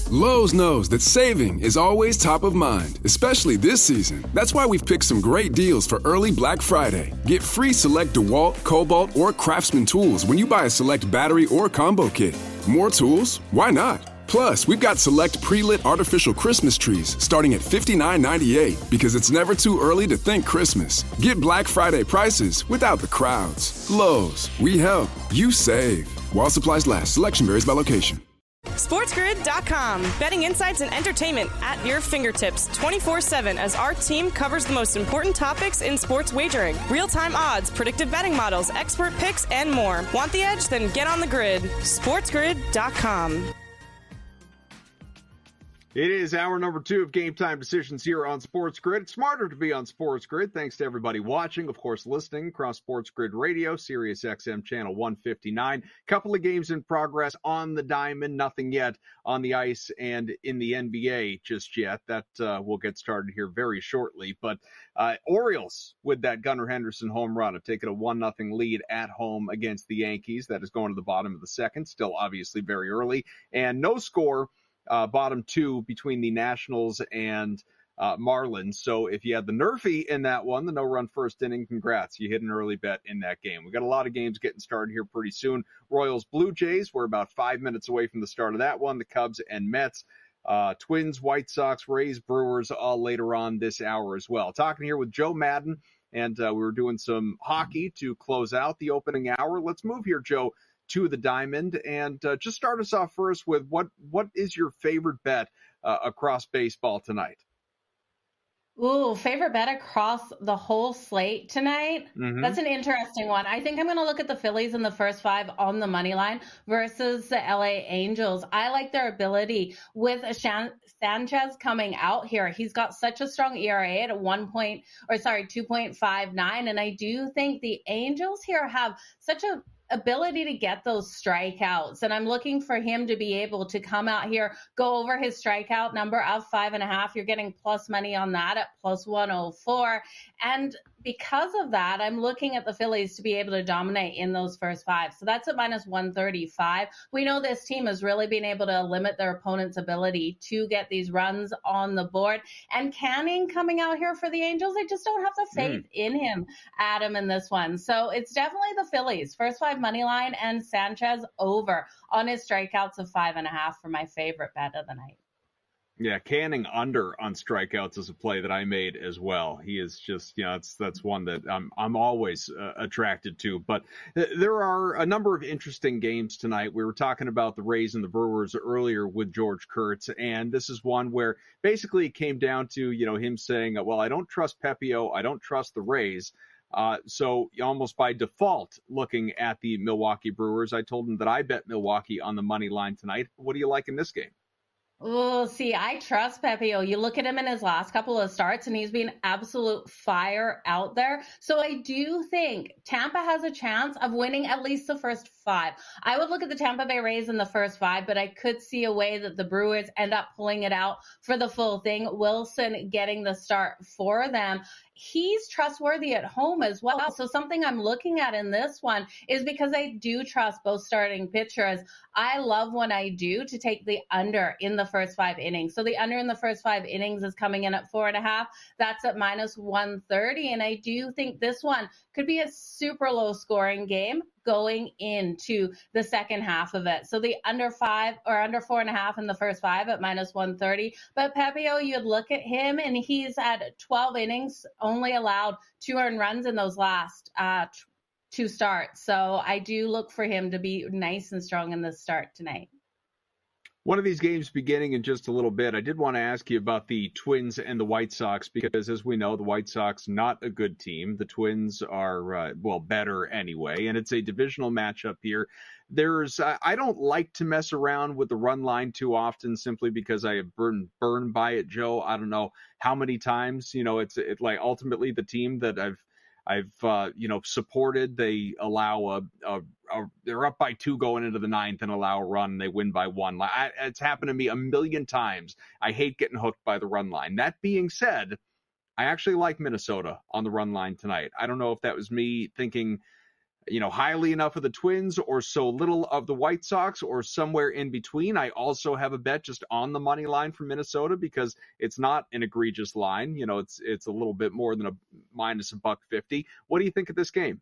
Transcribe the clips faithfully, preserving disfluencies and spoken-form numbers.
Lowe's knows that saving is always top of mind, especially this season. That's why we've picked some great deals for early Black Friday. Get free select DeWalt, Cobalt, or Craftsman tools when you buy a select battery or combo kit. More tools? Why not? Plus, we've got select pre-lit artificial Christmas trees starting at fifty-nine ninety-eight because it's never too early to think Christmas. Get Black Friday prices without the crowds. Lowe's, we help, you save. While supplies last, selection varies by location. SportsGrid dot com. Betting insights and entertainment at your fingertips twenty-four seven as our team covers the most important topics in sports wagering. Real-time odds, predictive betting models, expert picks, and more. Want the edge? Then get on the grid. SportsGrid dot com. It is hour number two of Game Time Decisions here on Sports Grid. It's smarter to be on Sports Grid. Thanks to everybody watching, of course, listening across Sports Grid Radio, Sirius X M channel one fifty-nine. Couple of games in progress on the diamond, nothing yet on the ice and in the N B A just yet. That uh, will get started here very shortly. But uh, Orioles with that Gunnar Henderson home run have taken a one nothing lead at home against the Yankees. That is going to the bottom of the second, still obviously very early. And no score. Uh, bottom two between the Nationals and uh, Marlins. So if you had the Nerfy in that one, the no-run first inning, congrats. You hit an early bet in that game. We got a lot of games getting started here pretty soon. Royals, Blue Jays, we're about five minutes away from the start of that one. The Cubs and Mets, uh, Twins, White Sox, Rays, Brewers, all later on this hour as well. Talking here with Joe Madden, and uh, we were doing some hockey to close out the opening hour. Let's move here, Joe, to the diamond, and uh, just start us off first with what what is your favorite bet uh, across baseball tonight? Ooh, favorite bet across the whole slate tonight? Mm-hmm. That's an interesting one. I think I'm going to look at the Phillies in the first five on the money line versus the L A Angels. I like their ability with Shan- Sanchez coming out here. He's got such a strong E R A at one point, or sorry, two point five nine, and I do think the Angels here have such a ability to get those strikeouts. And I'm looking for him to be able to come out here, go over his strikeout number of five and a half. You're getting plus money on that at plus one oh four. And because of that, I'm looking at the Phillies to be able to dominate in those first five. So that's at minus one thirty-five. We know this team has really been able to limit their opponent's ability to get these runs on the board. And Canning coming out here for the Angels, I just don't have the faith mm. in him, Adam, in this one. So it's definitely the Phillies. First five money line and Sanchez over on his strikeouts of five and a half for my favorite bet of the night. Yeah, Canning under on strikeouts is a play that I made as well. He is just, you know, that's that's one that I'm I'm always uh, attracted to. But th- there are a number of interesting games tonight. We were talking about the Rays and the Brewers earlier with George Kurtz, and this is one where basically it came down to, you know, him saying, well, I don't trust Pepio, I don't trust the Rays. Uh, so almost by default, looking at the Milwaukee Brewers, I told him that I bet Milwaukee on the money line tonight. What do you like in this game? Oh, see, I trust Pepio. You look at him in his last couple of starts, and he's been absolute fire out there. So I do think Tampa has a chance of winning at least the first five. I would look at the Tampa Bay Rays in the first five, but I could see a way that the Brewers end up pulling it out for the full thing. Wilson getting the start for them. He's trustworthy at home as well. So something I'm looking at in this one is because I do trust both starting pitchers. I love when I do to take the under in the first five innings. So the under in the first five innings is coming in at four and a half. That's at minus one thirty. And I do think this one could be a super low scoring game going into the second half of it. So the under five or under four and a half in the first five at minus one thirty. But Pepio, you'd look at him and he's at twelve innings, only allowed two earned runs in those last uh, two starts. So I do look for him to be nice and strong in this start tonight. One of these games beginning in just a little bit. I did want to ask you about the Twins and the White Sox because, as we know, the White Sox not a good team. The Twins are, uh, well, better anyway, and it's a divisional matchup here. There's, uh, I don't like to mess around with the run line too often simply because I have burned, burned by it, Joe. I don't know how many times, you know, it's it, like ultimately the team that I've I've, uh, you know, supported, they allow a, a, a, they're up by two going into the ninth and allow a run. And they win by one. I, it's happened to me a million times. I hate getting hooked by the run line. That being said, I actually like Minnesota on the run line tonight. I don't know if that was me thinking, you know, highly enough of the Twins or so little of the White Sox or somewhere in between. I also have a bet just on the money line for Minnesota because it's not an egregious line. You know, it's it's a little bit more than a minus a buck fifty. What do you think of this game?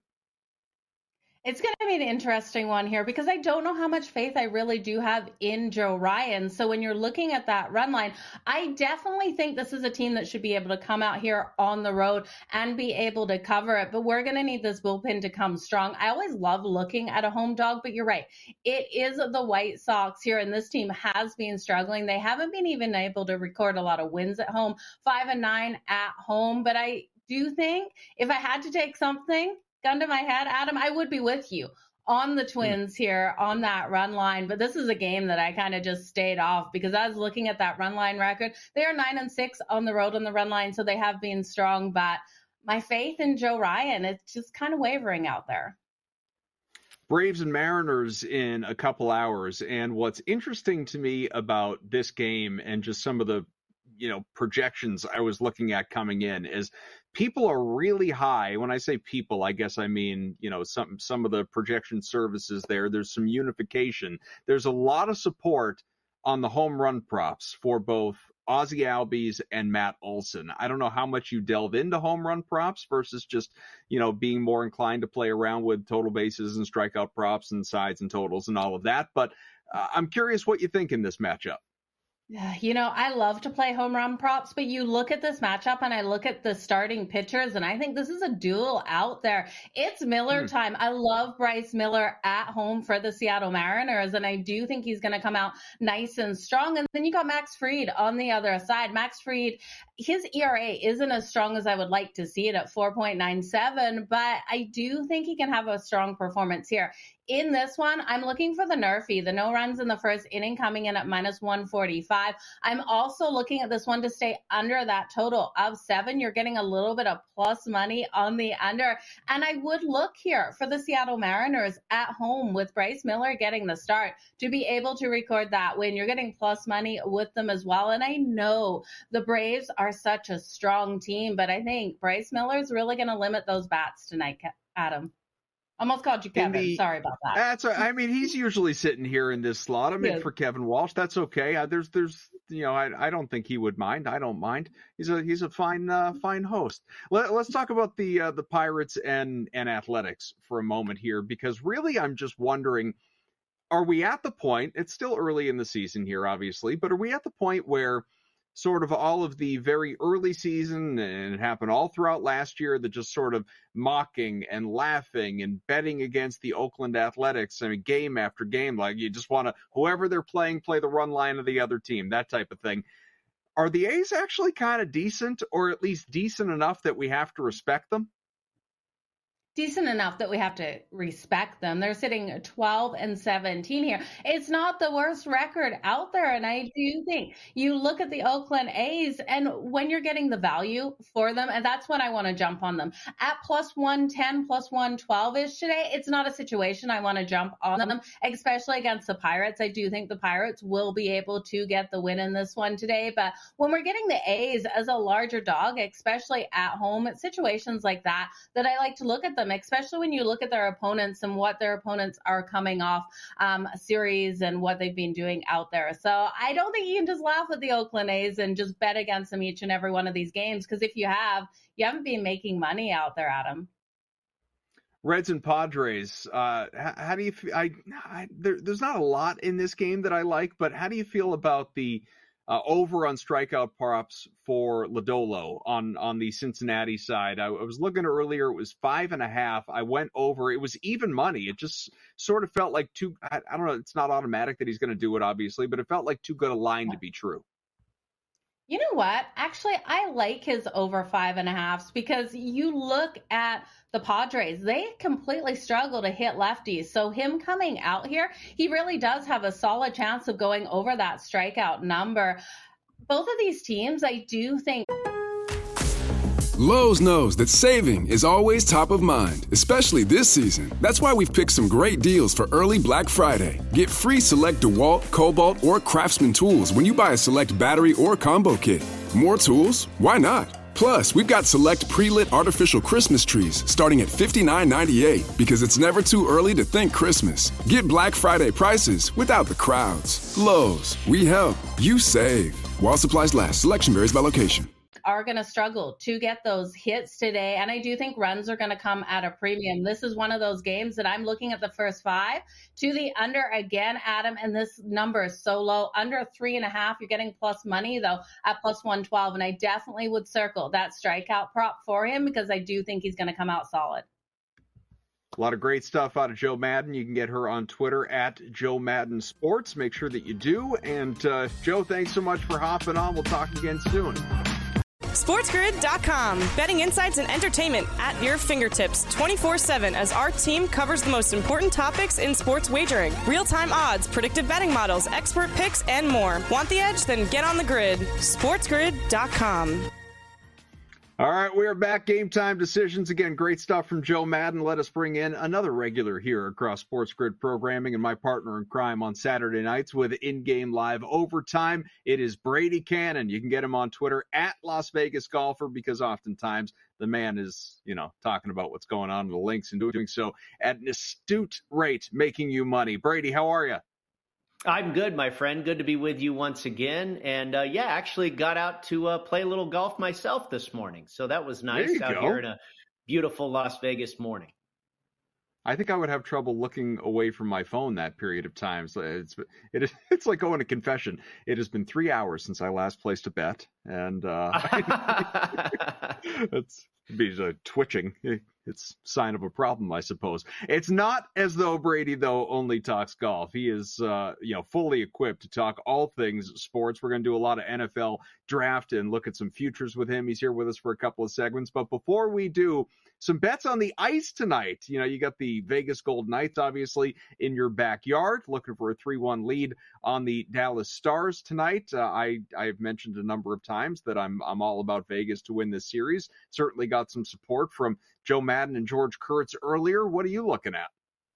It's going to be an interesting one here because I don't know how much faith I really do have in Joe Ryan. So when you're looking at that run line, I definitely think this is a team that should be able to come out here on the road and be able to cover it. But we're going to need this bullpen to come strong. I always love looking at a home dog, but you're right. It is the White Sox here, and this team has been struggling. They haven't been even able to record a lot of wins at home, five and nine at home. But I do think if I had to take something, gun to my head, Adam, I would be with you on the Twins here on that run line. But this is a game that I kind of just stayed off because I was looking at that run line record. They are nine and six on the road on the run line, so they have been strong. But my faith in Joe Ryan, it's just kind of wavering out there. Braves and Mariners in a couple hours. And what's interesting to me about this game and just some of the, you know, projections I was looking at coming in is people are really high. When I say people, I guess I mean, you know, some some of the projection services there. There's some unification. There's a lot of support on the home run props for both Ozzie Albies and Matt Olson. I don't know how much you delve into home run props versus just, you know, being more inclined to play around with total bases and strikeout props and sides and totals and all of that. But uh, I'm curious what you think in this matchup. You know, I love to play home run props, but you look at this matchup and I look at the starting pitchers and I think this is a duel out there. It's Miller mm. time. I love Bryce Miller at home for the Seattle Mariners, and I do think he's going to come out nice and strong. And then you got Max Fried on the other side. Max Fried, his E R A isn't as strong as I would like to see it at four point nine seven, but I do think he can have a strong performance here. In this one, I'm looking for the Nerfy, the no runs in the first inning coming in at minus one forty-five. I'm also looking at this one to stay under that total of seven. You're getting a little bit of plus money on the under. And I would look here for the Seattle Mariners at home with Bryce Miller getting the start to be able to record that win. You're getting plus money with them as well. And I know the Braves are such a strong team, but I think Bryce Miller is really going to limit those bats tonight, Adam. Almost called you Kevin. The, Sorry about that. That's. I mean, he's usually sitting here in this slot. I'm in for Kevin Walsh. That's okay. Uh, there's, there's, you know, I, I don't think he would mind. I don't mind. He's a, he's a fine, uh, fine host. Let, let's talk about the, uh, the Pirates and and Athletics for a moment here, because really, I'm just wondering, are we at the point? It's still early in the season here, obviously, but are we at the point where sort of all of the very early season, and it happened all throughout last year, the just sort of mocking and laughing and betting against the Oakland Athletics, I mean, game after game, like you just want to, whoever they're playing, play the run line of the other team, that type of thing. Are the A's actually kind of decent, or at least decent enough that we have to respect them? Decent enough that we have to respect them. They're sitting twelve and seventeen here. It's not the worst record out there. And I do think you look at the Oakland A's, and when you're getting the value for them, and that's when I want to jump on them at plus one ten, plus one twelve ish today. It's not a situation I want to jump on them, especially against the Pirates. I do think the Pirates will be able to get the win in this one today. But when we're getting the A's as a larger dog, especially at home, it's situations like that that I like to look at them, especially when you look at their opponents and what their opponents are coming off um, a series and what they've been doing out there. So I don't think you can just laugh at the Oakland A's and just bet against them each and every one of these games, because if you have, you haven't been making money out there, Adam. Reds and Padres, uh, how, how do you feel? I, I, there, there's not a lot in this game that I like, but how do you feel about the Uh, over on strikeout props for Lodolo on, on the Cincinnati side? I, I was looking earlier, it was five and a half. I went over, it was even money. It just sort of felt like too, I, I don't know, it's not automatic that he's going to do it, obviously, but it felt like too good a line to be true. You know what? Actually, I like his over five and a halves, because you look at the Padres, they completely struggle to hit lefties. So him coming out here, he really does have a solid chance of going over that strikeout number. Both of these teams, I do think. Lowe's knows that saving is always top of mind, especially this season. That's why we've picked some great deals for early Black Friday. Get free select DeWalt, Cobalt, or Craftsman tools when you buy a select battery or combo kit. More tools? Why not? Plus, we've got select pre-lit artificial Christmas trees starting at fifty-nine ninety-eight because it's never too early to think Christmas. Get Black Friday prices without the crowds. Lowe's, we help, you save. While supplies last, selection varies by location. Are going to struggle to get those hits today. And I do think runs are going to come at a premium. This is one of those games that I'm looking at the first five to the under again, Adam. And this number is so low, under three and a half. You're getting plus money, though, at plus one twelve. And I definitely would circle that strikeout prop for him because I do think he's going to come out solid. A lot of great stuff out of Joe Madden. You can get her on Twitter at Joe Madden Sports. Make sure that you do. And uh, Joe, thanks so much for hopping on. We'll talk again soon. SportsGrid dot com. Betting insights and entertainment at your fingertips twenty-four seven as our team covers the most important topics in sports wagering. Real-time odds, predictive betting models, expert picks, and more. Want the edge? Then get on the grid. SportsGrid dot com. All right, we are back. Game time decisions. Again, great stuff from Joe Madden. Let us bring in another regular here across Sports Grid Programming and my partner in crime on Saturday nights with in-game live overtime. It is Brady Cannon. You can get him on Twitter at Las Vegas Golfer because oftentimes the man is, you know, talking about what's going on with the links and doing so at an astute rate, making you money. Brady, how are you? I'm good, my friend. Good to be with you once again. And, uh, yeah, actually got out to uh, play a little golf myself this morning. So that was nice out go. here in a beautiful Las Vegas morning. I think I would have trouble looking away from my phone that period of time. So it's it is it's like going to confession. It has been three hours since I last placed a bet, and uh, it's be uh, twitching. It's a sign of a problem, I suppose. It's not as though Brady, though, only talks golf. He is, uh, you know, fully equipped to talk all things sports. We're going to do a lot of N F L draft and look at some futures with him. He's here with us for a couple of segments. But before we do, some bets on the ice tonight. You know, you got the Vegas Golden Knights, obviously, in your backyard, looking for a three one lead on the Dallas Stars tonight. Uh, I I've mentioned a number of times that I'm I'm all about Vegas to win this series. Certainly got some support from Joe Madden and George Kurtz earlier. What are you looking at?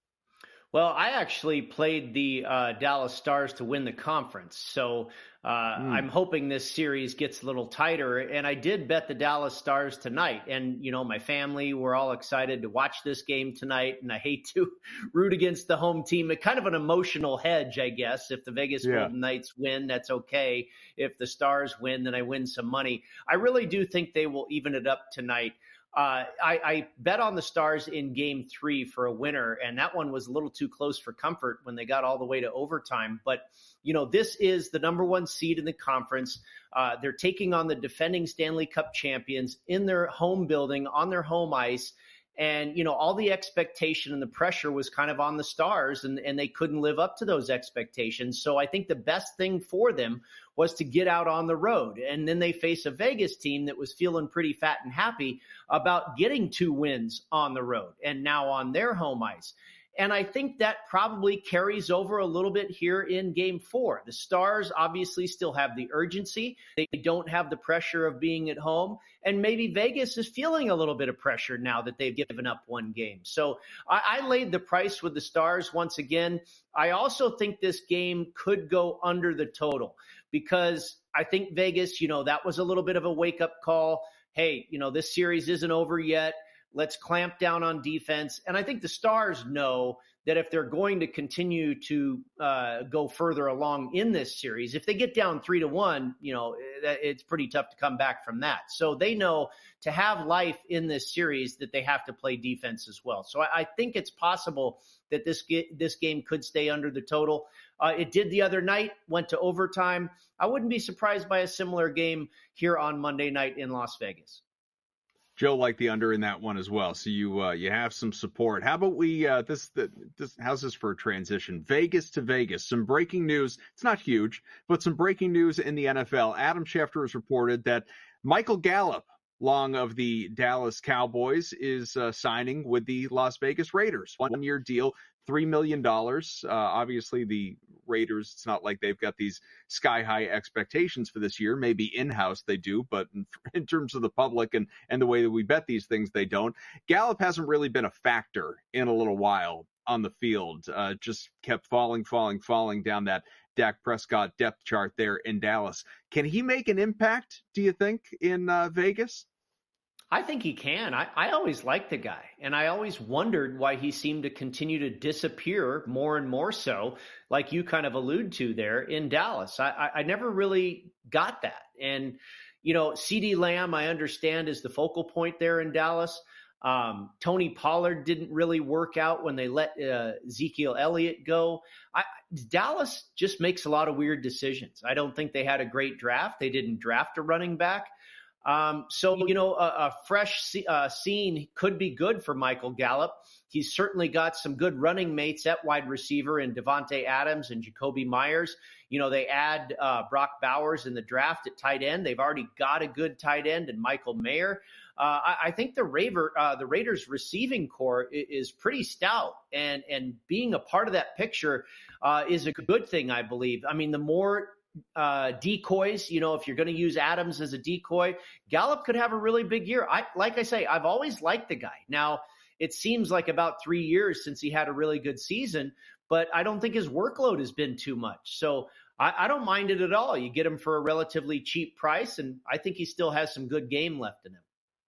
Well, I actually played the uh, Dallas Stars to win the conference. So uh, mm. I'm hoping this series gets a little tighter. And I did bet the Dallas Stars tonight. And, you know, my family were all excited to watch this game tonight. And I hate to root against the home team. It's kind of an emotional hedge, I guess. If the Vegas yeah. Golden Knights win, that's okay. If the Stars win, then I win some money. I really do think they will even it up tonight. Uh, I, I bet on the Stars in game three for a winner, and that one was a little too close for comfort when they got all the way to overtime. But, you know, this is the number one seed in the conference. Uh, they're taking on the defending Stanley Cup champions in their home building, on their home ice. And, you know, all the expectation and the pressure was kind of on the Stars, and, and they couldn't live up to those expectations. So I think the best thing for them was to get out on the road. And then they face a Vegas team that was feeling pretty fat and happy about getting two wins on the road and now on their home ice. And I think that probably carries over a little bit here in game four. The Stars obviously still have the urgency. They don't have the pressure of being at home. And maybe Vegas is feeling a little bit of pressure now that they've given up one game. So I, I laid the price with the Stars once again. I also think this game could go under the total because I think Vegas, you know, that was a little bit of a wake-up call. Hey, you know, this series isn't over yet. Let's clamp down on defense. And I think the Stars know that if they're going to continue to uh, go further along in this series, if they get down three to one, you know, it's pretty tough to come back from that. So they know to have life in this series that they have to play defense as well. So I, I think it's possible that this ge- this game could stay under the total. Uh, it did the other night, went to overtime. I wouldn't be surprised by a similar game here on Monday night in Las Vegas. Joe liked the under in that one as well, so you uh, you have some support. How about we uh, this this how's this for a transition? Vegas to Vegas. Some breaking news. It's not huge, but some breaking news in the N F L. Adam Schefter has reported that Michael Gallup, long of the Dallas Cowboys, is uh, signing with the Las Vegas Raiders. One-year deal, three million dollars. Uh, obviously, the Raiders, it's not like they've got these sky-high expectations for this year. Maybe in-house they do, but in, in terms of the public and, and the way that we bet these things, they don't. Gallup hasn't really been a factor in a little while on the field. Uh, just kept falling, falling, falling down that Dak Prescott depth chart there in Dallas. Can he make an impact, do you think, in uh, Vegas? I think he can. I, I always liked the guy, and I always wondered why he seemed to continue to disappear more and more so, like you kind of allude to there in Dallas. I, I, I never really got that. And, you know, CeeDee Lamb, I understand, is the focal point there in Dallas. Um, Tony Pollard didn't really work out when they let uh, Ezekiel Elliott go. I, Dallas just makes a lot of weird decisions. I don't think they had a great draft. They didn't draft a running back. Um, so, you know, a, a fresh uh, scene could be good for Michael Gallup. He's certainly got some good running mates at wide receiver in Devontae Adams and Jacoby Myers. You know, they add uh, Brock Bowers in the draft at tight end. They've already got a good tight end in Michael Mayer. Uh, I, I think the, Raver, uh, the Raiders receiving core is, is pretty stout, and, and being a part of that picture uh, is a good thing, I believe. I mean, the more uh, decoys, you know, if you're going to use Adams as a decoy, Gallup could have a really big year. I, like I say, I've always liked the guy. Now, it seems like about three years since he had a really good season, but I don't think his workload has been too much. So I, I don't mind it at all. You get him for a relatively cheap price, and I think he still has some good game left in him.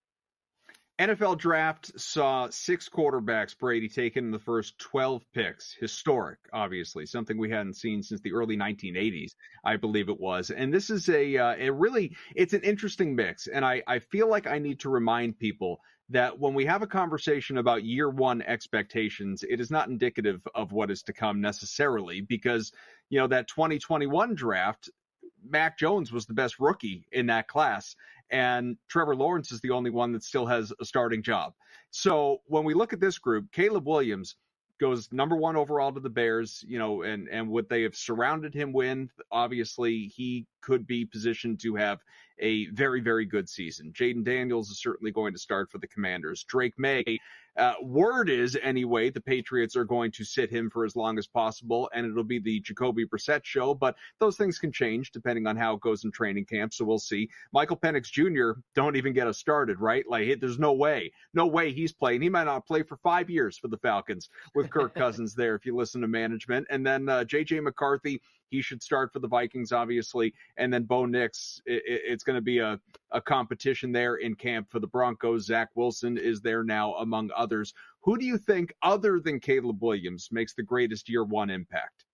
N F L draft saw six quarterbacks, Brady, taken in the first twelve picks. Historic, obviously, something we hadn't seen since the early nineteen eighties, I believe it was. And this is a, uh, a really, it's an interesting mix. And I, I feel like I need to remind people that when we have a conversation about year one expectations, it is not indicative of what is to come necessarily, because, you know, that twenty twenty-one draft, Mac Jones was the best rookie in that class, and Trevor Lawrence is the only one that still has a starting job. So when we look at this group, Caleb Williams goes number one overall to the Bears, you know, and, and what they have surrounded him with, obviously he could be positioned to have a very, very good season. Jaden Daniels is certainly going to start for the Commanders. Drake May, uh, word is anyway, the Patriots are going to sit him for as long as possible, and it'll be the Jacoby Brissett show, but those things can change depending on how it goes in training camp, so we'll see. Michael Penix Junior, don't even get us started, right? Like, there's no way, no way he's playing. He might not play for five years for the Falcons with Kirk Cousins there if you listen to management. And then uh, J J McCarthy, he should start for the Vikings, obviously. And then Bo Nix, it, it's going to be a, a competition there in camp for the Broncos. Zach Wilson is there now, among others. Who do you think, other than Caleb Williams, makes the greatest year one impact?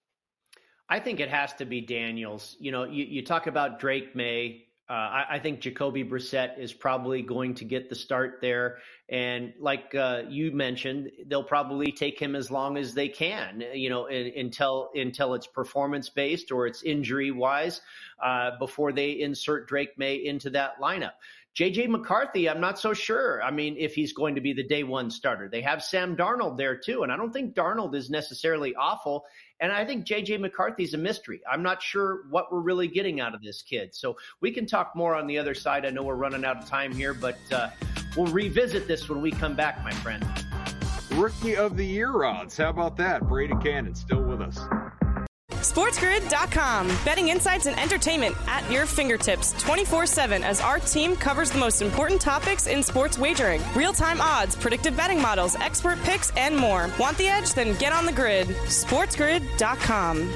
I think it has to be Daniels. You know, you, you talk about Drake May. Uh, I, I think Jacoby Brissett is probably going to get the start there. And like uh, you mentioned, they'll probably take him as long as they can, you know, in, until until it's performance-based or it's injury-wise uh, before they insert Drake May into that lineup. J J McCarthy, I'm not so sure. I mean, if he's going to be the day one starter. They have Sam Darnold there too, and I don't think Darnold is necessarily awful. And I think J J McCarthy's a mystery. I'm not sure what we're really getting out of this kid. So we can talk more on the other side. I know we're running out of time here, but uh, we'll revisit this when we come back, my friend. Rookie of the Year odds. How about that? Brady Cannon still with us. SportsGrid dot com. Betting insights and entertainment at your fingertips twenty-four seven as our team covers the most important topics in sports wagering. Real-time odds, predictive betting models, expert picks, and more. Want the edge? Then get on the grid. SportsGrid dot com.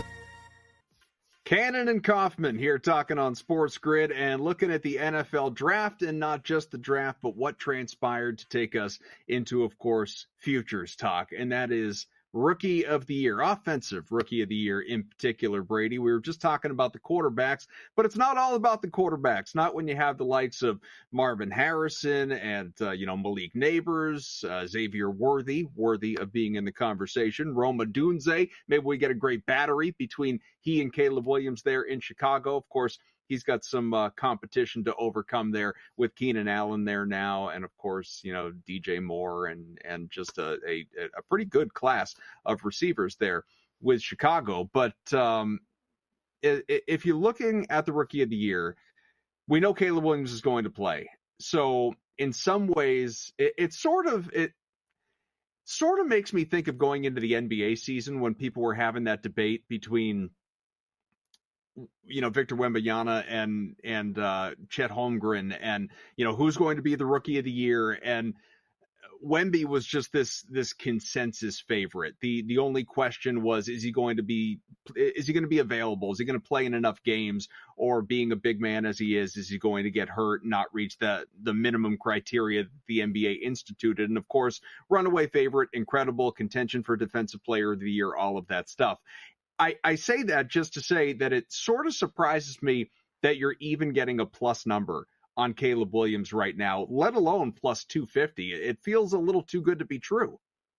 Cannon and Kaufman here talking on Sports Grid and looking at the N F L draft, and not just the draft, but what transpired to take us into, of course, futures talk. And that is Rookie of the Year, offensive Rookie of the Year in particular, Brady. We were just talking about the quarterbacks, but it's not all about the quarterbacks. Not when you have the likes of Marvin Harrison and, uh, you know, Malik Neighbors, uh, Xavier Worthy, worthy of being in the conversation, Rome Odunze. Maybe we get a great battery between he and Caleb Williams there in Chicago. Of course, he's got some uh, competition to overcome there with Keenan Allen there now. And of course, you know, D J Moore and, and just a, a, a pretty good class of receivers there with Chicago. But um, if you're looking at the Rookie of the Year, we know Caleb Williams is going to play. So in some ways, it, it sort of, it sort of makes me think of going into the N B A season when people were having that debate between, you know, Victor Wembanyama and, and uh, Chet Holmgren, and, you know, who's going to be the Rookie of the Year. And Wemby was just this this consensus favorite. The the only question was, is he going to be is he going to be available? Is he going to play in enough games? Or being a big man as he is, is he going to get hurt and not reach the the minimum criteria that the N B A instituted? And of course, runaway favorite, incredible contention for Defensive Player of the Year, all of that stuff. I, I say that just to say that it sort of surprises me that you're even getting a plus number on Caleb Williams right now, let alone plus two fifty. It feels a little too good to be true.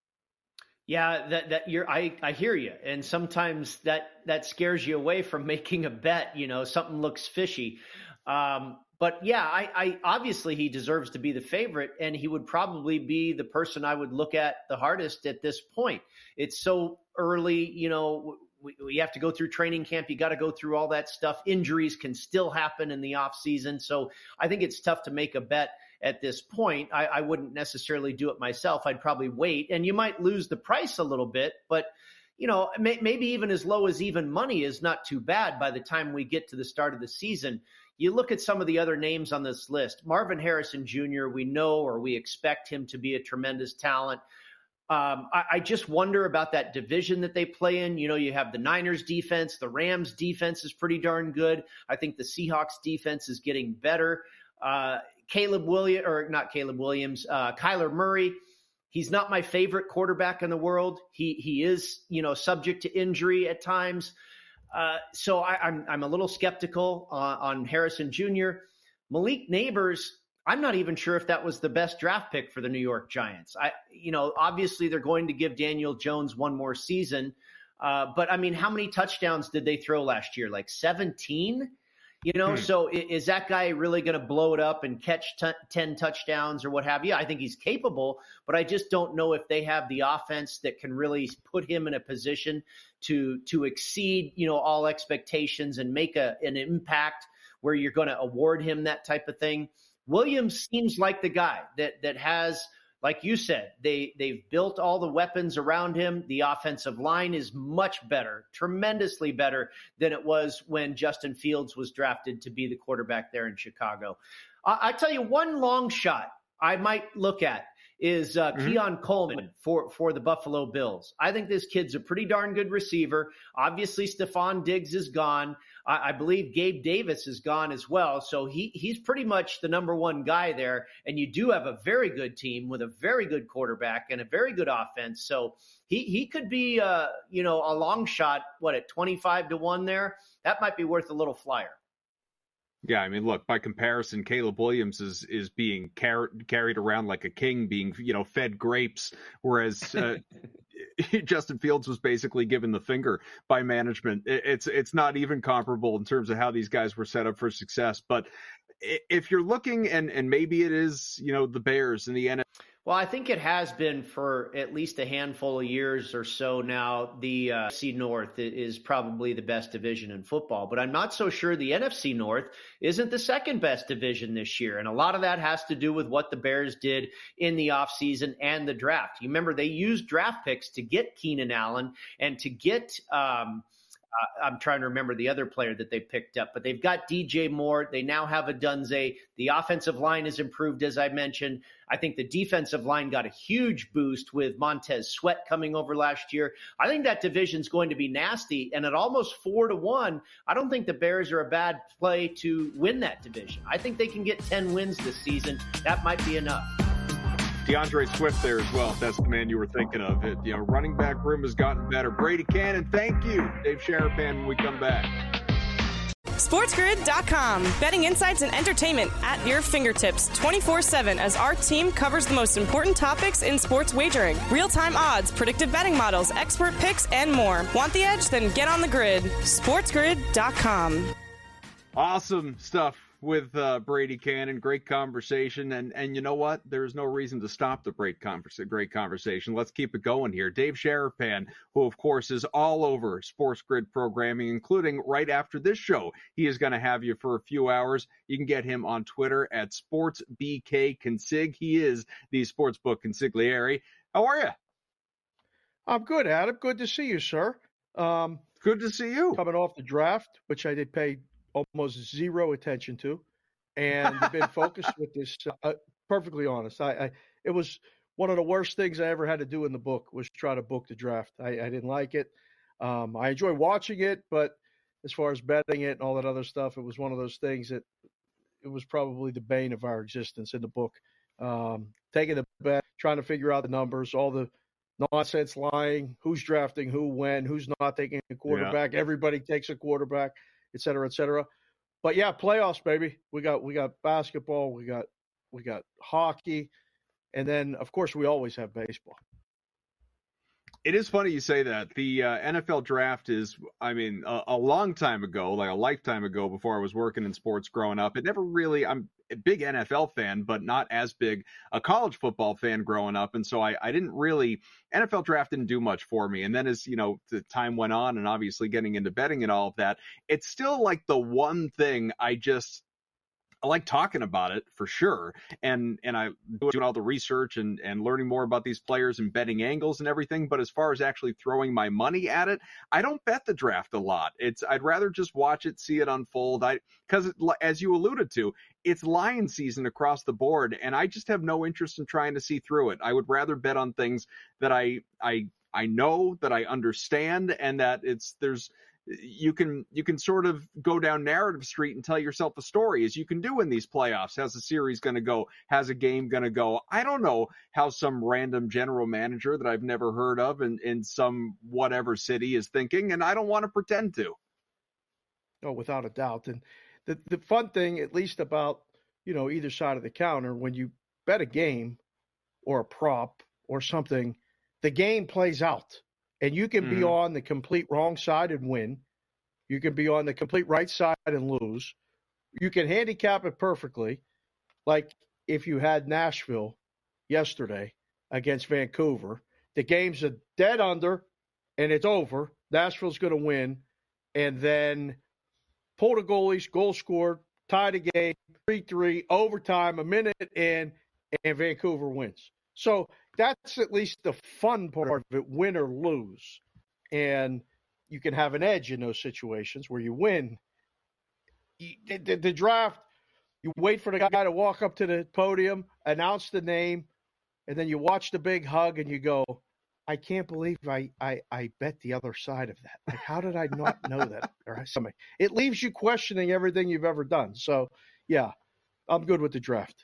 Yeah, that that you're I, I hear you. And sometimes that that scares you away from making a bet, you know, something looks fishy. Um, but yeah, I, I obviously he deserves to be the favorite, and he would probably be the person I would look at the hardest at this point. It's so early, you know, we, we have to go through training camp. You got to go through all that stuff. Injuries can still happen in the off season. So I think it's tough to make a bet at this point. I, I wouldn't necessarily do it myself. I'd probably wait, and you might lose the price a little bit, but you know, may, maybe even as low as even money is not too bad by the time we get to the start of the season. You look at some of the other names on this list. Marvin Harrison Junior, we know or we expect him to be a tremendous talent. Um, I, I just wonder about that division that they play in. You know, you have the Niners defense, the Rams defense is pretty darn good. I think the Seahawks defense is getting better. Uh, Caleb Williams, or not Caleb Williams, uh, Kyler Murray. He's not my favorite quarterback in the world. He he is, you know, subject to injury at times. Uh, so I, I'm I'm a little skeptical uh, on Harrison Junior Malik Neighbors, I'm not even sure if that was the best draft pick for the New York Giants. I, you know, obviously they're going to give Daniel Jones one more season. Uh, but I mean, how many touchdowns did they throw last year? Like seventeen? You know, hmm. so is that guy really going to blow it up and catch t- ten touchdowns or what have you? I think he's capable, but I just don't know if they have the offense that can really put him in a position to to exceed, you know, all expectations and make a an impact where you're going to award him that type of thing. Williams seems like the guy that that has, like you said, they, they've built all the weapons around him. The offensive line is much better, tremendously better than it was when Justin Fields was drafted to be the quarterback there in Chicago. I, I tell you, one long shot I might look at is uh, mm-hmm. Keon Coleman for, for the Buffalo Bills. I think this kid's a pretty darn good receiver. Obviously, Stephon Diggs is gone. I, I believe Gabe Davis is gone as well. So he he's pretty much the number one guy there. And you do have a very good team with a very good quarterback and a very good offense. So he he could be, uh, you know, a long shot, what, at twenty-five to one there? That might be worth a little flyer. Yeah, I mean, look, by comparison, Caleb Williams is is being car- carried around like a king, being, you know, fed grapes, whereas uh, Justin Fields was basically given the finger by management. It, it's it's not even comparable in terms of how these guys were set up for success. But if you're looking, and and maybe it is, you know, the Bears in the N F L. Well, I think it has been for at least a handful of years or so now. The uh, N F C North is probably the best division in football, but I'm not so sure the N F C North isn't the second best division this year. And a lot of that has to do with what the Bears did in the offseason and the draft. You remember they used draft picks to get Keenan Allen and to get um, – Uh, I'm trying to remember the other player that they picked up, but they've got D J Moore. They now have a Dunze. The offensive line has improved, as I mentioned. I think the defensive line got a huge boost with Montez Sweat coming over last year. I think that division's going to be nasty, and at almost four to one, I don't think the Bears are a bad play to win that division. I think they can get ten wins this season. That might be enough. DeAndre Swift there as well, if that's the man you were thinking of. It, you know, running back room has gotten better. Brady Cannon, thank you. Dave Sharapan when we come back. SportsGrid dot com. Betting insights and entertainment at your fingertips twenty-four seven as our team covers the most important topics in sports wagering. Real-time odds, predictive betting models, expert picks, and more. Want the edge? Then get on the grid. SportsGrid dot com. Awesome stuff with uh, Brady Cannon. Great conversation. And and you know what? There's no reason to stop the great, converse, great conversation. Let's keep it going here. Dave Sharapan, who, of course, is all over Sports Grid programming, including right after this show. He is going to have you for a few hours. You can get him on Twitter at SportsBKConsig. He is the Sportsbook Consigliere. How are you? I'm good, Adam. Good to see you, sir. Um, good to see you. Coming off the draft, which I did pay almost zero attention to, and been focused with this. Uh, perfectly honest, I, I it was one of the worst things I ever had to do in the book was try to book the draft. I, I didn't like it. Um, I enjoy watching it, but as far as betting it and all that other stuff, it was one of those things that it was probably the bane of our existence in the book. Um, taking the bet, trying to figure out the numbers, all the nonsense lying, who's drafting who, when, who's not taking a quarterback. Yeah. Everybody takes a quarterback, et cetera, et cetera. But yeah, playoffs, baby. We got we got basketball, we got we got hockey, and then of course we always have baseball. It is funny you say that. The uh, N F L draft is, I mean, a, a long time ago, like a lifetime ago before I was working in sports growing up. It never really, I'm a big N F L fan, but not as big a college football fan growing up. And so I, I didn't really, N F L draft didn't do much for me. And then as, you know, the time went on and obviously getting into betting and all of that, it's still like the one thing I just, I like talking about it for sure. And and I doing all the research and, and learning more about these players and betting angles and everything. But as far as actually throwing my money at it, I don't bet the draft a lot. It's I'd rather just watch it, see it unfold. I because as you alluded to, it's lion season across the board. And I just have no interest in trying to see through it. I would rather bet on things that I I I know, that I understand, and that it's there's you can you can sort of go down narrative street and tell yourself a story, as you can do in these playoffs. How's the series going to go? How's a game going to go? I don't know how some random general manager that I've never heard of in, in some whatever city is thinking, and I don't want to pretend to. Oh, without a doubt. And the, the fun thing, at least about, you know, either side of the counter, when you bet a game or a prop or something, the game plays out. And you can mm-hmm. be on the complete wrong side and win. You can be on the complete right side and lose. You can handicap it perfectly. Like if you had Nashville yesterday against Vancouver, the game's a dead under and it's over. Nashville's going to win. And then pull the goalies, goal scored, tie the game, three three, overtime, a minute in, and Vancouver wins. So that's at least the fun part of it, win or lose. And you can have an edge in those situations where you win. The, the, the draft, you wait for the guy to walk up to the podium, announce the name, and then you watch the big hug and you go, I can't believe I, I, I bet the other side of that. Like, how did I not know that? Or something. It leaves you questioning everything you've ever done. So, yeah, I'm good with the draft.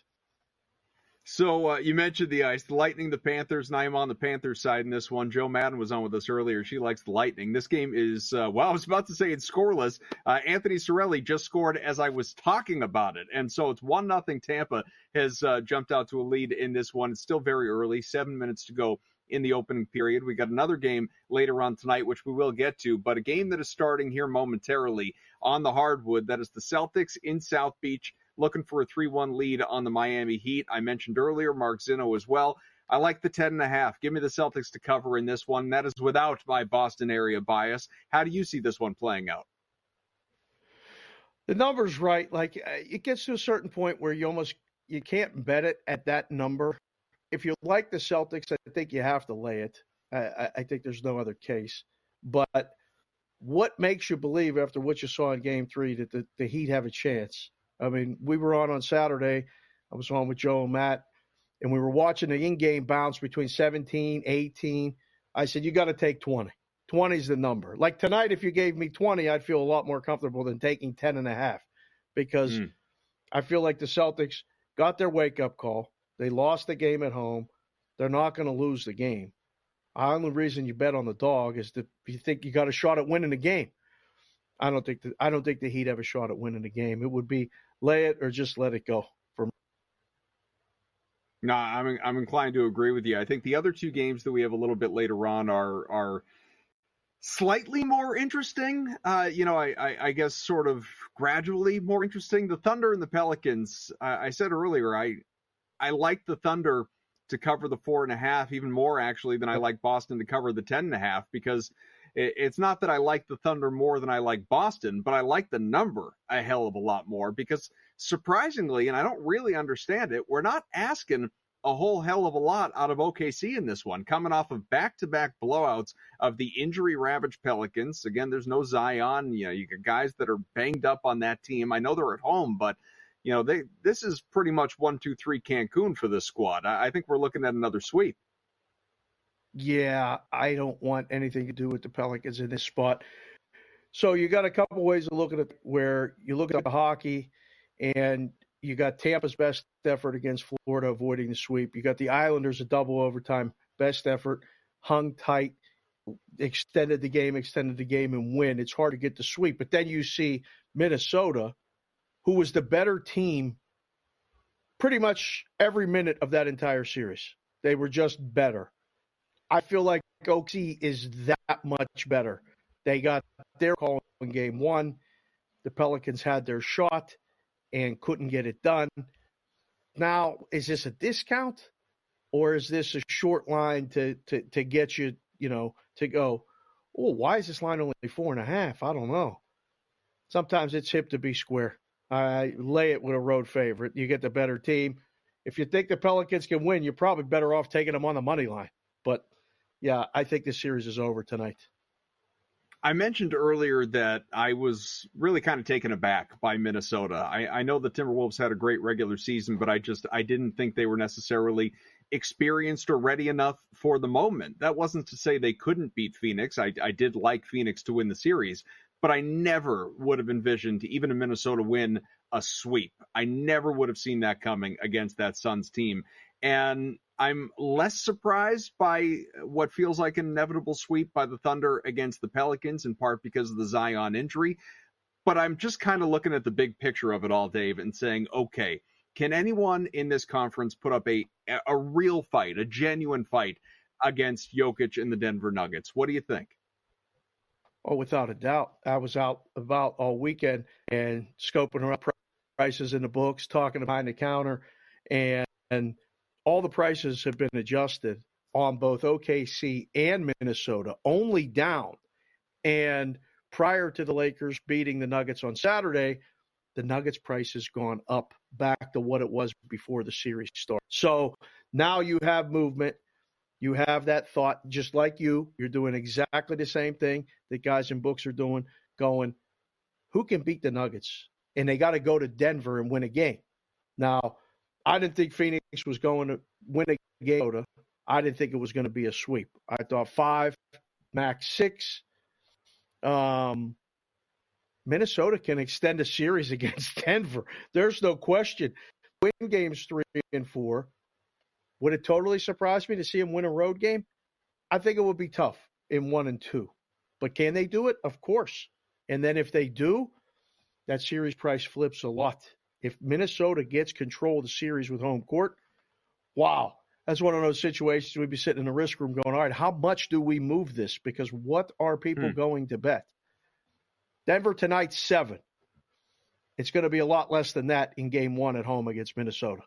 So uh, you mentioned the ice, the Lightning, the Panthers, and I am on the Panthers side in this one. Joe Madden was on with us earlier. She likes the Lightning. This game is, uh, well, I was about to say it's scoreless. Uh, Anthony Cirelli just scored as I was talking about it. And so it's one nothing. Tampa has uh, jumped out to a lead in this one. It's still very early, seven minutes to go in the opening period. We got another game later on tonight, which we will get to, but a game that is starting here momentarily on the hardwood. That is the Celtics in South Beach, looking for a three one lead on the Miami Heat. I mentioned earlier Mark Zinno as well. I like the ten and a half. Give me the Celtics to cover in this one. That is without my Boston area bias. How do you see this one playing out? The number's right. Like, it gets to a certain point where you almost, you can't bet it at that number. If you like the Celtics, I think you have to lay it. I, I think there's no other case. But what makes you believe after what you saw in game three that the, the Heat have a chance? I mean, we were on on Saturday. I was on with Joe and Matt, and we were watching the in-game bounce between seventeen, eighteen. I said, you got to take twenty. twenty is the number. Like tonight, if you gave me twenty, I'd feel a lot more comfortable than taking ten and a half, because mm. I feel like the Celtics got their wake-up call. They lost the game at home. They're not going to lose the game. The only reason you bet on the dog is that you think you got a shot at winning the game. I don't think the, I don't think the Heat have a shot at winning the game. It would be lay it or just let it go for me. No, I'm I'm inclined to agree with you. I think the other two games that we have a little bit later on are are slightly more interesting. Uh, you know, I, I, I guess sort of gradually more interesting. The Thunder and the Pelicans. Uh, I said earlier, I I like the Thunder to cover the four and a half even more actually than I like Boston to cover the ten and a half, because it's not that I like the Thunder more than I like Boston, but I like the number a hell of a lot more, because surprisingly, and I don't really understand it, we're not asking a whole hell of a lot out of O K C in this one, coming off of back-to-back blowouts of the injury-ravaged Pelicans. Again, there's no Zion. You know, you got guys that are banged up on that team. I know they're at home, but you know, they this is pretty much one, two, three Cancun for this squad. I, I think we're looking at another sweep. Yeah, I don't want anything to do with the Pelicans in this spot. So you got a couple ways of looking at it, where you look at the hockey and you got Tampa's best effort against Florida, avoiding the sweep. You got the Islanders, a double overtime, best effort, hung tight, extended the game, extended the game, and win. It's hard to get the sweep. But then you see Minnesota, who was the better team pretty much every minute of that entire series. They were just better. I feel like O K C is that much better. They got their call in game one. The Pelicans had their shot and couldn't get it done. Now, is this a discount, or is this a short line to to to get you, you know, to go, oh, why is this line only four and a half? I don't know. Sometimes it's hip to be square. I lay it with a road favorite. You get the better team. If you think the Pelicans can win, you're probably better off taking them on the money line. But, yeah, I think this series is over tonight. I mentioned earlier that I was really kind of taken aback by Minnesota. I, I know the Timberwolves had a great regular season, but I just I didn't think they were necessarily experienced or ready enough for the moment. That wasn't to say they couldn't beat Phoenix. I, I did like Phoenix to win the series, but I never would have envisioned even a Minnesota win a sweep. I never would have seen that coming against that Suns team. And I'm less surprised by what feels like an inevitable sweep by the Thunder against the Pelicans, in part because of the Zion injury. But I'm just kind of looking at the big picture of it all, Dave, and saying, okay, can anyone in this conference put up a a real fight, a genuine fight against Jokic and the Denver Nuggets? What do you think? Oh, without a doubt. I was out about all weekend and scoping around prices in the books, talking behind the counter, and, and all the prices have been adjusted on both O K C and Minnesota, only down. And prior to the Lakers beating the Nuggets on Saturday, the Nuggets price has gone up back to what it was before the series started. So now you have movement. You have that thought, just like you. You're doing exactly the same thing that guys in books are doing, going, who can beat the Nuggets? And they got to go to Denver and win a game. Now, I didn't think Phoenix was going to win a game. I didn't think it was going to be a sweep. I thought five, max six. Um, Minnesota can extend a series against Denver. There's no question. Win games three and four. Would it totally surprise me to see them win a road game? I think it would be tough in one and two. But can they do it? Of course. And then if they do, that series price flips a lot. If Minnesota gets control of the series with home court, wow. That's one of those situations we'd be sitting in the risk room going, all right, how much do we move this? Because what are people hmm. going to bet? Denver tonight, seven. It's going to be a lot less than that in game one at home against Minnesota.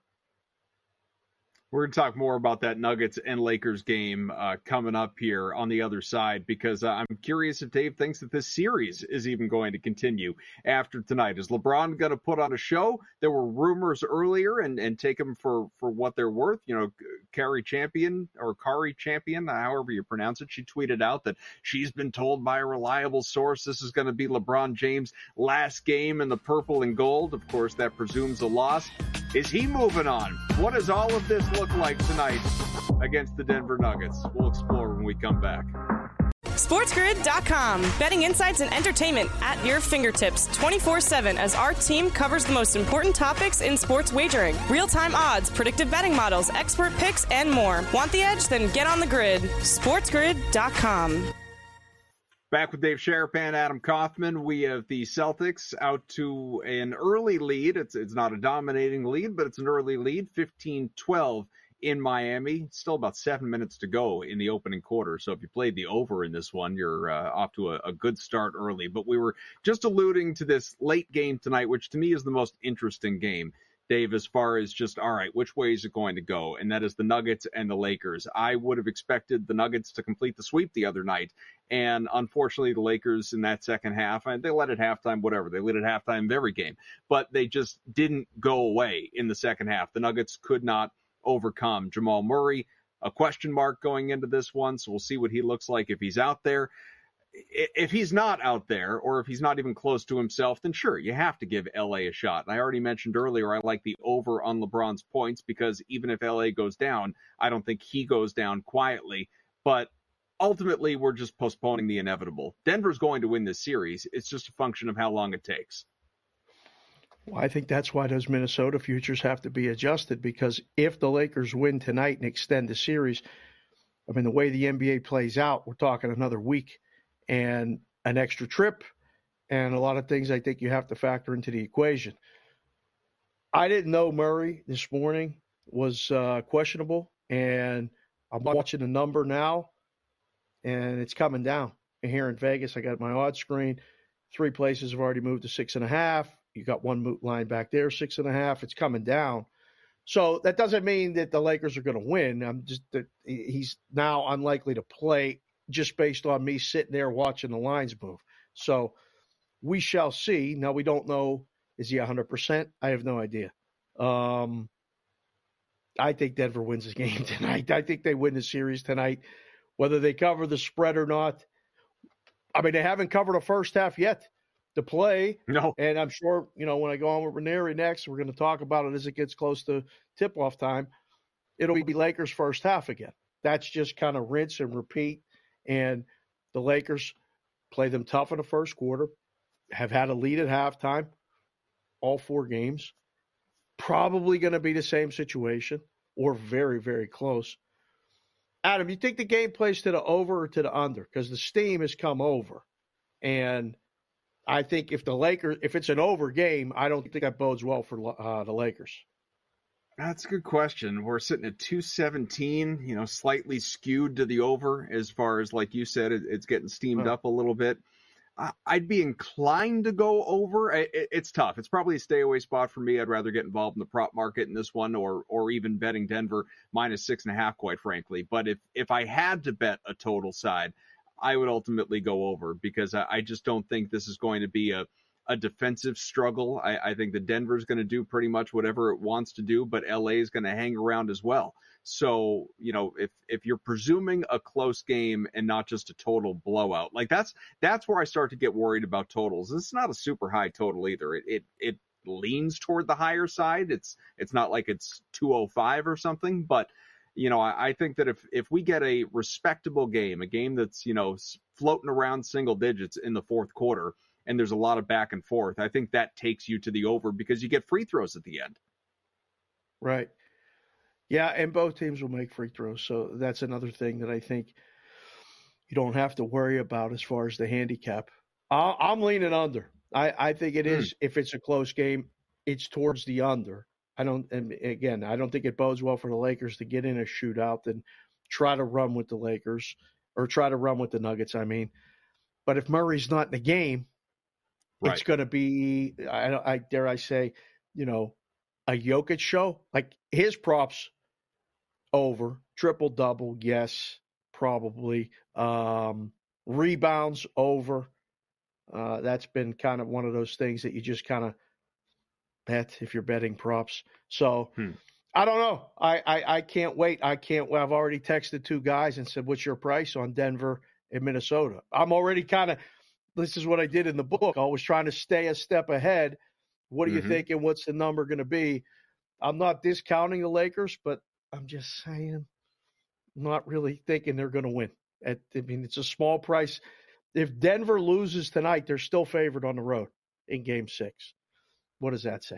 We're going to talk more about that Nuggets and Lakers game uh, coming up here on the other side, because uh, I'm curious if Dave thinks that this series is even going to continue after tonight. Is LeBron going to put on a show? There were rumors earlier, and, and take them for, for what they're worth. You know, Carrie Champion, or Kari Champion, however you pronounce it, she tweeted out that she's been told by a reliable source this is going to be LeBron James' last game in the purple and gold. Of course, that presumes a loss. Is he moving on? What does all of this look like tonight against the Denver Nuggets? We'll explore when we come back. SportsGrid dot com. Betting insights and entertainment at your fingertips twenty-four seven as our team covers the most important topics in sports wagering. Real-time odds, predictive betting models, expert picks, and more. Want the edge? Then get on the grid. SportsGrid dot com. Back with Dave Sharapan, Adam Kaufman. We have the Celtics out to an early lead. It's it's not a dominating lead, but it's an early lead, fifteen twelve in Miami. Still about seven minutes to go in the opening quarter. So if you played the over in this one, you're uh, off to a, a good start early. But we were just alluding to this late game tonight, which to me is the most interesting game, Dave, as far as just, all right, which way is it going to go? And that is the Nuggets and the Lakers. I would have expected the Nuggets to complete the sweep the other night. And unfortunately, the Lakers in that second half, and they led at halftime, whatever. They led at halftime of every game. But they just didn't go away in the second half. The Nuggets could not overcome Jamal Murray, a question mark going into this one. So we'll see what he looks like if he's out there. if he's not out there, or if he's not even close to himself, then sure, you have to give L A a shot. And I already mentioned earlier, I like the over on LeBron's points, because even if L A goes down, I don't think he goes down quietly. But ultimately, we're just postponing the inevitable. Denver's going to win this series. It's just a function of how long it takes. Well, I think that's why those Minnesota futures have to be adjusted, because if the Lakers win tonight and extend the series, I mean, the way the N B A plays out, we're talking another week and an extra trip and a lot of things I think you have to factor into the equation. I didn't know Murray this morning was uh, questionable, and I'm watching the number now, and it's coming down. And here in Vegas, I got my odds screen. Three places have already moved to six and a half. You got one moot line back there, six and a half. It's coming down. So that doesn't mean that the Lakers are going to win. I'm just that he's now unlikely to play just based on me sitting there watching the lines move. So we shall see. Now, we don't know, is he one hundred percent? I have no idea. Um, I think Denver wins the game tonight. I think they win the series tonight, whether they cover the spread or not. I mean, they haven't covered a first half yet to play. No. And I'm sure, you know, when I go on with Ranieri next, we're going to talk about it as it gets close to tip-off time. It'll be Lakers first half again. That's just kind of rinse and repeat. And the Lakers play them tough in the first quarter, have had a lead at halftime, all four games. Probably going to be the same situation or very, very close. Adam, you think the game plays to the over or to the under? Because the steam has come over. And I think if the Lakers, if it's an over game, I don't think that bodes well for uh, the Lakers. That's a good question. We're sitting at two seventeen, you know, slightly skewed to the over as far as, like you said, it, it's getting steamed Huh. up a little bit. I, I'd be inclined to go over. It, it's tough. It's probably a stay away spot for me. I'd rather get involved in the prop market in this one, or or even betting Denver minus six and a half, quite frankly. But if, if I had to bet a total side, I would ultimately go over, because I, I just don't think this is going to be a, a defensive struggle. I, I think that Denver's going to do pretty much whatever it wants to do, but L A is going to hang around as well. So, you know, if if you're presuming a close game and not just a total blowout, like that's that's where I start to get worried about totals. It's not a super high total either. It it it leans toward the higher side. It's it's not like it's two oh five or something, but you know, I, I think that if if we get a respectable game, a game that's, you know, floating around single digits in the fourth quarter, and there's a lot of back and forth, I think that takes you to the over, because you get free throws at the end. Right. Yeah, and both teams will make free throws. So that's another thing that I think you don't have to worry about as far as the handicap. I, I'm leaning under. I, I think it is, mm. if it's a close game, it's towards the under. I don't, and again, I don't think it bodes well for the Lakers to get in a shootout and try to run with the Lakers, or try to run with the Nuggets, I mean. But if Murray's not in the game, right, it's going to be, I, I dare I say, you know, a Jokic show. Like his props over, triple double, yes, probably. Um, rebounds over. Uh, that's been kind of one of those things that you just kind of bet if you're betting props. So hmm. I don't know. I, I, I can't wait. I can't wait. I've already texted two guys and said, what's your price on Denver and Minnesota? I'm already kind of, this is what I did in the book. I was trying to stay a step ahead. What are mm-hmm. you thinking? What's the number going to be? I'm not discounting the Lakers, but I'm just saying, not really thinking they're going to win. At, I mean, it's a small price. If Denver loses tonight, they're still favored on the road in game six. What does that say?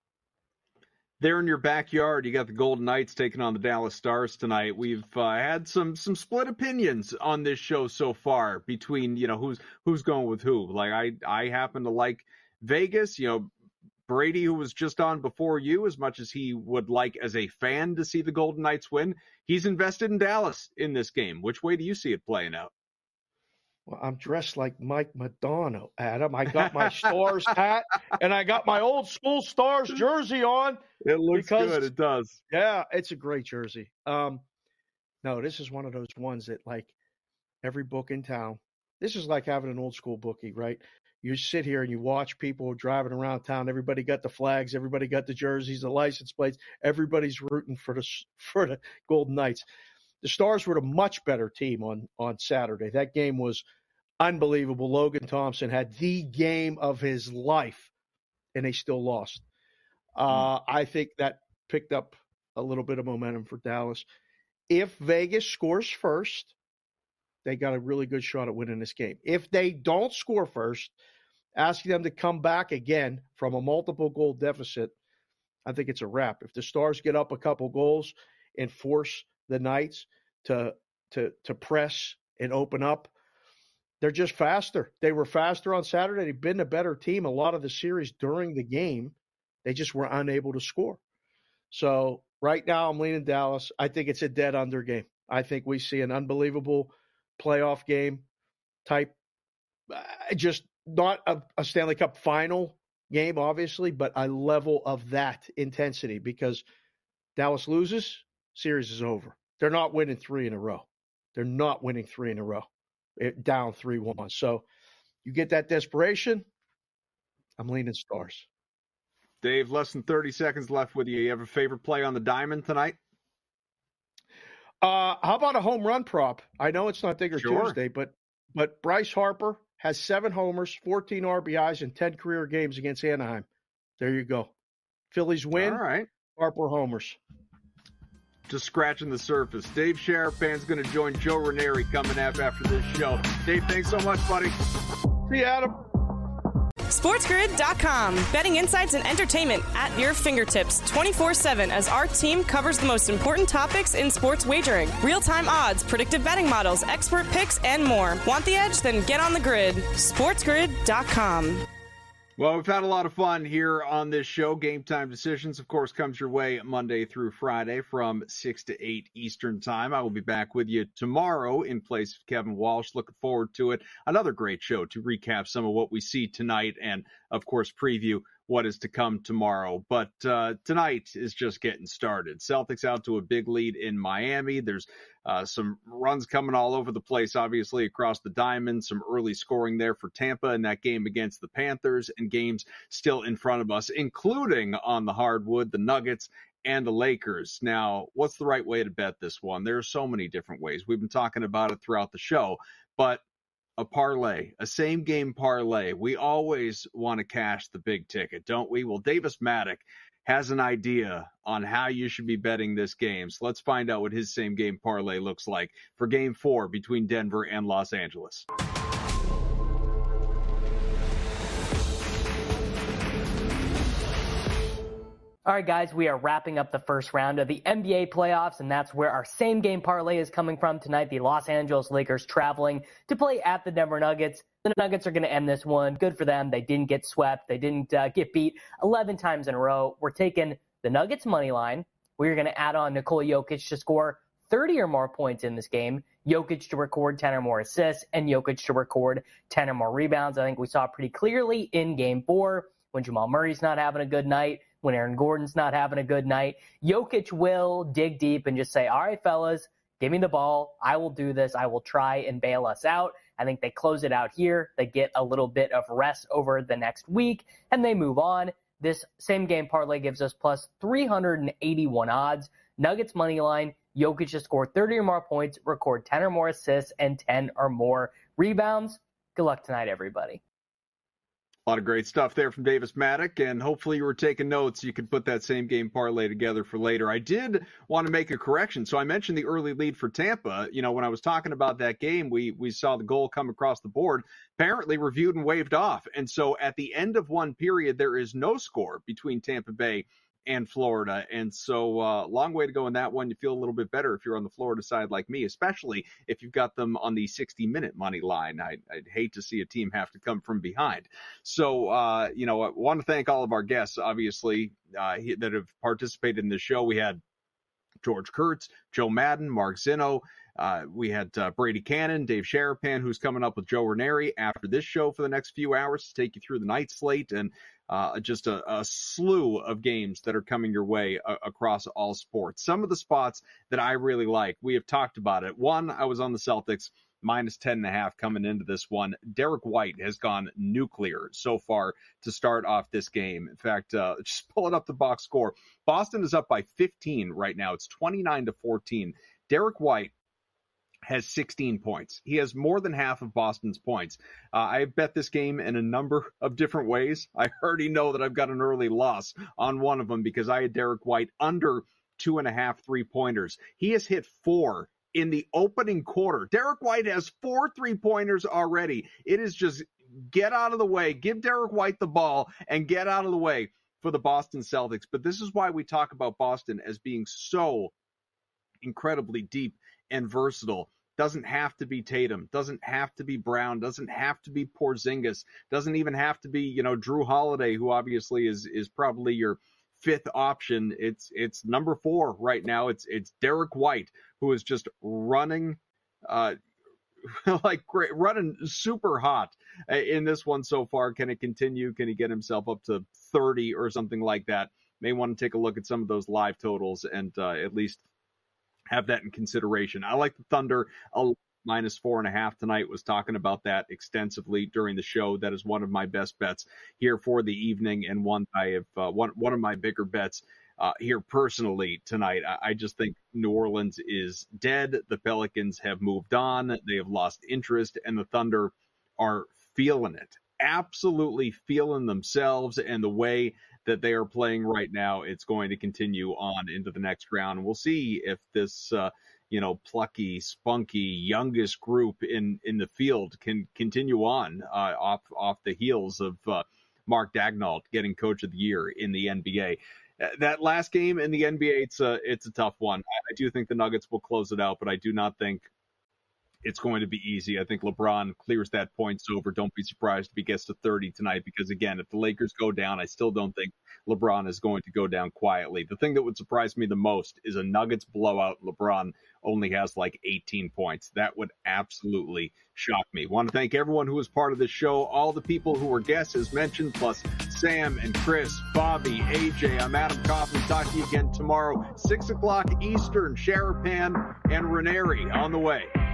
There in your backyard, you got the Golden Knights taking on the Dallas Stars tonight. We've uh, had some some split opinions on this show so far between, you know, who's who's going with who. Like I I happen to like Vegas, you know, Brady, who was just on before you, as much as he would like as a fan to see the Golden Knights win, he's invested in Dallas in this game. Which way do you see it playing out? Well, I'm dressed like Mike Madonna, Adam. I got my Stars hat, and I got my old school Stars jersey on. It looks because, good. It does. Yeah, it's a great jersey. Um, no, this is one of those ones that, like, every book in town, this is like having an old school bookie, right? You sit here and you watch people driving around town. Everybody got the flags. Everybody got the jerseys, the license plates. Everybody's rooting for the for the Golden Knights. The Stars were a much better team on, on Saturday. That game was unbelievable. Logan Thompson had the game of his life, and they still lost. Uh, I think that picked up a little bit of momentum for Dallas. If Vegas scores first, they got a really good shot at winning this game. If they don't score first, asking them to come back again from a multiple goal deficit, I think it's a wrap. If the Stars get up a couple goals and force the Knights to to to press and open up, they're just faster. They were faster on Saturday. They've been a better team a lot of the series during the game. They just were unable to score. So right now I'm leaning Dallas. I think it's a dead under game. I think we see an unbelievable playoff game type, uh, just not a, a Stanley Cup final game, obviously, but a level of that intensity, because Dallas loses, series is over. They're not winning three in a row. They're not winning three in a row, it, down three one. So you get that desperation, I'm leaning Stars. Dave, less than thirty seconds left with you. You have a favorite play on the diamond tonight? Uh, how about a home run prop? I know it's not Digger Sure. Tuesday, but but Bryce Harper has seven homers, fourteen R B Is, and ten career games against Anaheim. There you go. Phillies win. All right. Harper homers. Just scratching the surface. Dave Sharapan's going to join Joe Ranieri coming up after this show. Dave, thanks so much, buddy. See you, Adam. SportsGrid dot com. Betting insights and entertainment at your fingertips twenty-four seven as our team covers the most important topics in sports wagering. Real-time odds, predictive betting models, expert picks, and more. Want the edge? Then get on the grid. SportsGrid dot com. Well, we've had a lot of fun here on this show. Game Time Decisions, of course, comes your way Monday through Friday from six to eight Eastern Time. I will be back with you tomorrow in place of Kevin Walsh. Looking forward to it. Another great show to recap some of what we see tonight and, of course, preview what is to come tomorrow. But uh, tonight is just getting started. Celtics out to a big lead in Miami. There's uh, some runs coming all over the place, obviously, across the diamond. Some early scoring there for Tampa in that game against the Panthers, and games still in front of us, including on the hardwood, the Nuggets and the Lakers. Now, what's the right way to bet this one? There are so many different ways. We've been talking about it throughout the show, but a parlay, a same game parlay. We always want to cash the big ticket, don't we? Well, Davis Maddock has an idea on how you should be betting this game. So let's find out what his same game parlay looks like for game four between Denver and Los Angeles. All right, guys, we are wrapping up the first round of the N B A playoffs, and that's where our same game parlay is coming from tonight. The Los Angeles Lakers traveling to play at the Denver Nuggets. The Nuggets are going to end this one. Good for them. They didn't get swept. They didn't uh, get beat eleven times in a row. We're taking the Nuggets money line. We're going to add on Nikola Jokic to score thirty or more points in this game, Jokic to record ten or more assists, and Jokic to record ten or more rebounds. I think we saw pretty clearly in game four when Jamal Murray's not having a good night, when Aaron Gordon's not having a good night. Jokic will dig deep and just say, all right, fellas, give me the ball. I will do this. I will try and bail us out. I think they close it out here. They get a little bit of rest over the next week, and they move on. This same game parlay gives us plus three hundred eighty-one odds. Nuggets money line, Jokic to score thirty or more points, record ten or more assists, and ten or more rebounds. Good luck tonight, everybody. A lot of great stuff there from Davis Maddock, and hopefully you were taking notes. You can put that same game parlay together for later. I did want to make a correction. So I mentioned the early lead for Tampa. You know, when I was talking about that game, we we saw the goal come across the board, apparently reviewed and waved off. And so at the end of one period, there is no score between Tampa Bay and Florida. And so uh, long way to go in that one. You feel a little bit better if you're on the Florida side like me, especially if you've got them on the sixty minute money line. I, I'd hate to see a team have to come from behind. So, uh, you know, I want to thank all of our guests, obviously, uh, that have participated in the show. We had George Kurtz, Joe Madden, Mark Zinno. Uh, we had uh, Brady Cannon, Dave Sharapan, who's coming up with Joe Ranieri after this show for the next few hours to take you through the night slate, and uh, just a, a slew of games that are coming your way uh, across all sports. Some of the spots that I really like, we have talked about it. One, I was on the Celtics, minus ten and a half coming into this one. Derek White has gone nuclear so far to start off this game. In fact, uh, just pulling up the box score, Boston is up by fifteen right now. It's twenty-nine to fourteen. Derek White has sixteen points. He has more than half of Boston's points. Uh, I bet this game in a number of different ways. I already know that I've got an early loss on one of them because I had Derek White under two and a half three-pointers. He has hit four in the opening quarter. Derek White has four three-pointers already. It is just get out of the way, give Derek White the ball, and get out of the way for the Boston Celtics. But this is why we talk about Boston as being so incredibly deep and versatile. Doesn't have to be Tatum, doesn't have to be Brown, doesn't have to be Porzingis, doesn't even have to be, you know, Drew Holiday, who obviously is is probably your fifth option. It's it's number four right now. It's it's Derek White, who is just running uh like great, running super hot in this one so far. Can it continue? Can he get himself up to thirty or something like that? May want to take a look at some of those live totals and uh, at least have that in consideration. I like the Thunder a minus four and a half tonight. Was talking about that extensively during the show. That is one of my best bets here for the evening, and one I have uh, one one of my bigger bets uh, here personally tonight. I, I just think New Orleans is dead. The Pelicans have moved on. They have lost interest, and the Thunder are feeling it, absolutely feeling themselves and the way that they are playing right now. It's going to continue on into the next round. We'll see if this, uh, you know, plucky, spunky, youngest group in, in the field can continue on uh, off off the heels of uh, Mark Daigneault getting Coach of the Year in the N B A. That last game in the N B A, it's a, it's a tough one. I do think the Nuggets will close it out, but I do not think it's going to be easy. I think LeBron clears that points over. Don't be surprised if he gets to thirty tonight, because, again, if the Lakers go down, I still don't think LeBron is going to go down quietly. The thing that would surprise me the most is a Nuggets blowout. LeBron only has like eighteen points. That would absolutely shock me. Want to thank everyone who was part of the show, all the people who were guests as mentioned, plus Sam and Chris, Bobby, A J. I'm Adam Kaufman. Talk to you again tomorrow, six o'clock Eastern. Sharapan and Ranieri on the way.